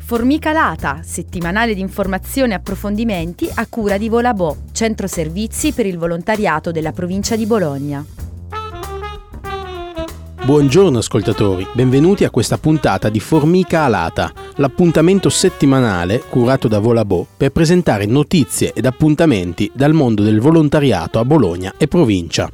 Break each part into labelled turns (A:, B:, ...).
A: Formica Lata, settimanale di informazioni e approfondimenti a cura di Volabò, centro servizi per il volontariato della provincia di Bologna.
B: Buongiorno ascoltatori, benvenuti a questa puntata di Formica Alata, l'appuntamento settimanale curato da Volabò per presentare notizie ed appuntamenti dal mondo del volontariato a Bologna e provincia.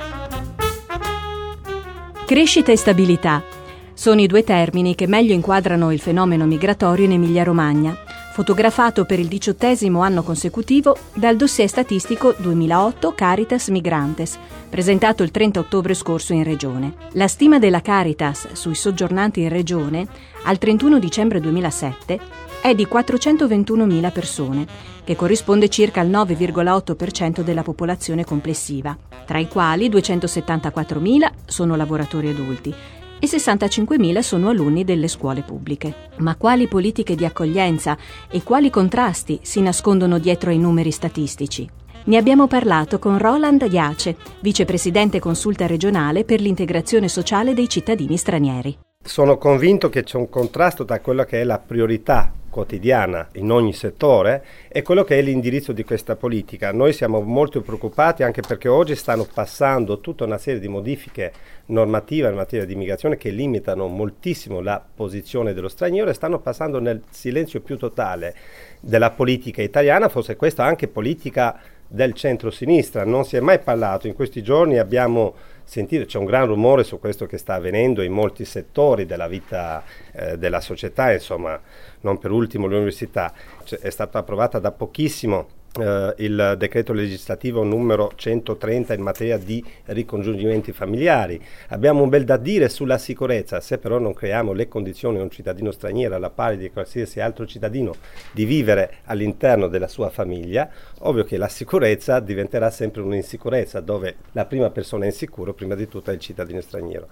C: Crescita e stabilità sono i due termini che meglio inquadrano il fenomeno migratorio in Emilia-Romagna, fotografato per il 18° anno consecutivo dal dossier statistico 2008 Caritas Migrantes, presentato il 30 ottobre scorso in Regione. La stima della Caritas sui soggiornanti in Regione al 31 dicembre 2007 è di 421.000 persone, che corrisponde circa al 9,8% della popolazione complessiva, tra i quali 274.000 sono lavoratori adulti e 65.000 sono alunni delle scuole pubbliche. Ma quali politiche di accoglienza e quali contrasti si nascondono dietro ai numeri statistici? Ne abbiamo parlato con Roland Jace, vicepresidente consulta regionale per l'integrazione sociale dei cittadini stranieri.
D: Sono convinto che c'è un contrasto tra quello che è la priorità quotidiana in ogni settore e quello che è l'indirizzo di questa politica. Noi siamo molto preoccupati anche perché oggi stanno passando tutta una serie di modifiche normative in materia di immigrazione che limitano moltissimo la posizione dello straniero e stanno passando nel silenzio più totale della politica italiana, forse questa anche politica del centro-sinistra. Non si è mai parlato, in questi giorni abbiamo sentito, c'è un gran rumore su questo che sta avvenendo in molti settori della vita della società, insomma, non per ultimo l'università. È stata approvata da pochissimo il decreto legislativo numero 130 in materia di ricongiungimenti familiari. Abbiamo un bel da dire sulla sicurezza, se però non creiamo le condizioni a un cittadino straniero alla pari di qualsiasi altro cittadino di vivere all'interno della sua famiglia, ovvio che la sicurezza diventerà sempre un'insicurezza, dove la prima persona insicura prima di tutto è il cittadino straniero.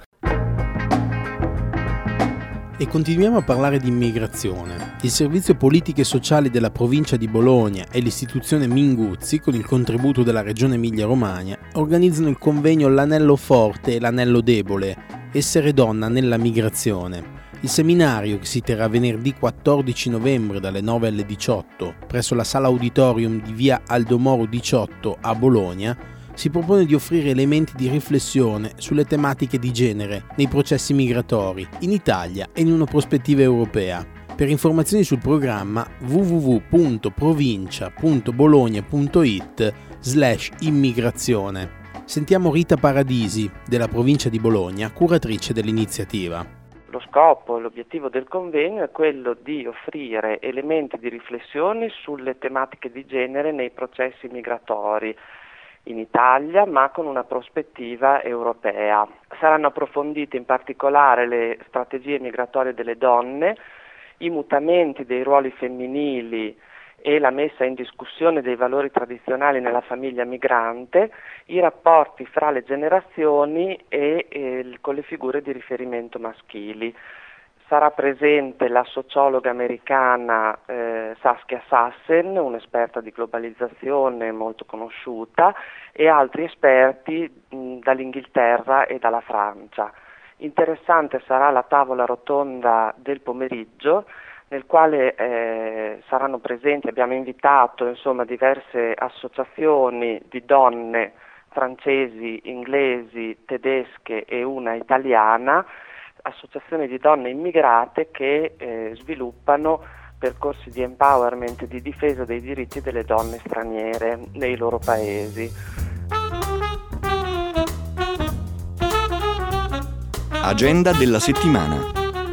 B: E continuiamo a parlare di immigrazione. Il Servizio Politiche Sociali della provincia di Bologna e l'istituzione Minguzzi, con il contributo della Regione Emilia-Romagna, organizzano il convegno L'Anello Forte e l'Anello Debole, Essere donna nella migrazione. Il seminario, che si terrà venerdì 14 novembre dalle 9 alle 18 presso la sala auditorium di via Aldo Moro 18 a Bologna, si propone di offrire elementi di riflessione sulle tematiche di genere nei processi migratori in Italia e in una prospettiva europea. Per informazioni sul programma www.provincia.bologna.it/immigrazione. Sentiamo Rita Paradisi, della provincia di Bologna, curatrice dell'iniziativa.
E: Lo scopo e l'obiettivo del convegno è quello di offrire elementi di riflessione sulle tematiche di genere nei processi migratori in Italia, ma con una prospettiva europea. Saranno approfondite in particolare le strategie migratorie delle donne, i mutamenti dei ruoli femminili e la messa in discussione dei valori tradizionali nella famiglia migrante, i rapporti fra le generazioni e con le figure di riferimento maschili. Sarà presente la sociologa americana Saskia Sassen, un'esperta di globalizzazione molto conosciuta, e altri esperti dall'Inghilterra e dalla Francia. Interessante sarà la tavola rotonda del pomeriggio, nel quale saranno presenti, abbiamo invitato diverse associazioni di donne francesi, inglesi, tedesche e una italiana, associazioni di donne immigrate che sviluppano percorsi di empowerment e di difesa dei diritti delle donne straniere nei loro paesi.
F: Agenda della settimana.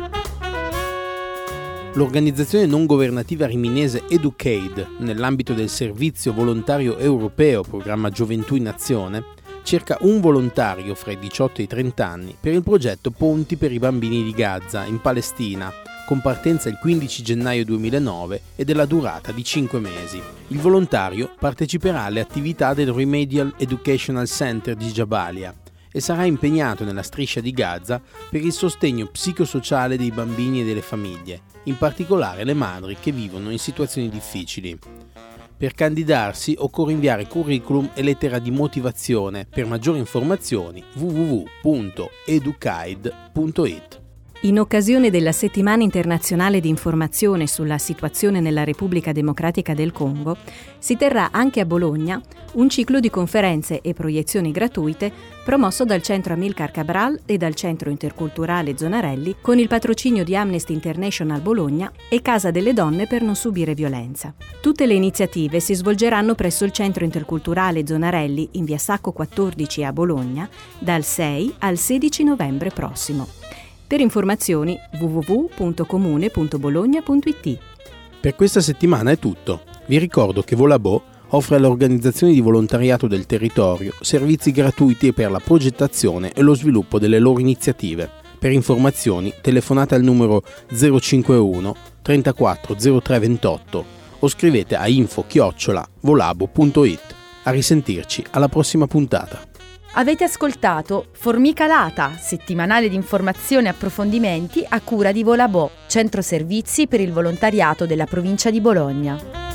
B: L'organizzazione non governativa riminese Educade, nell'ambito del Servizio Volontario Europeo Programma Gioventù in Azione, cerca un volontario fra i 18 e i 30 anni per il progetto Ponti per i bambini di Gaza, in Palestina, con partenza il 15 gennaio 2009 e della durata di 5 mesi. Il volontario parteciperà alle attività del Remedial Educational Center di Jabalia e sarà impegnato nella striscia di Gaza per il sostegno psicosociale dei bambini e delle famiglie, in particolare le madri che vivono in situazioni difficili. Per candidarsi occorre inviare curriculum e lettera di motivazione. Per maggiori informazioni www.educaid.it.
C: In occasione della Settimana internazionale di informazione sulla situazione nella Repubblica Democratica del Congo, si terrà anche a Bologna un ciclo di conferenze e proiezioni gratuite promosso dal Centro Amilcar Cabral e dal Centro Interculturale Zonarelli con il patrocinio di Amnesty International Bologna e Casa delle Donne per non subire violenza. Tutte le iniziative si svolgeranno presso il Centro Interculturale Zonarelli in via Sacco 14 a Bologna dal 6 al 16 novembre prossimo. Per informazioni www.comune.bologna.it.
B: Per questa settimana è tutto. Vi ricordo che Volabo offre alle organizzazioni di volontariato del territorio servizi gratuiti per la progettazione e lo sviluppo delle loro iniziative. Per informazioni telefonate al numero 051 34 03 28 o scrivete a info@volabo.it. A risentirci alla prossima puntata.
A: Avete ascoltato Formica Lata, settimanale di informazione e approfondimenti a cura di Volabo, centro servizi per il volontariato della provincia di Bologna.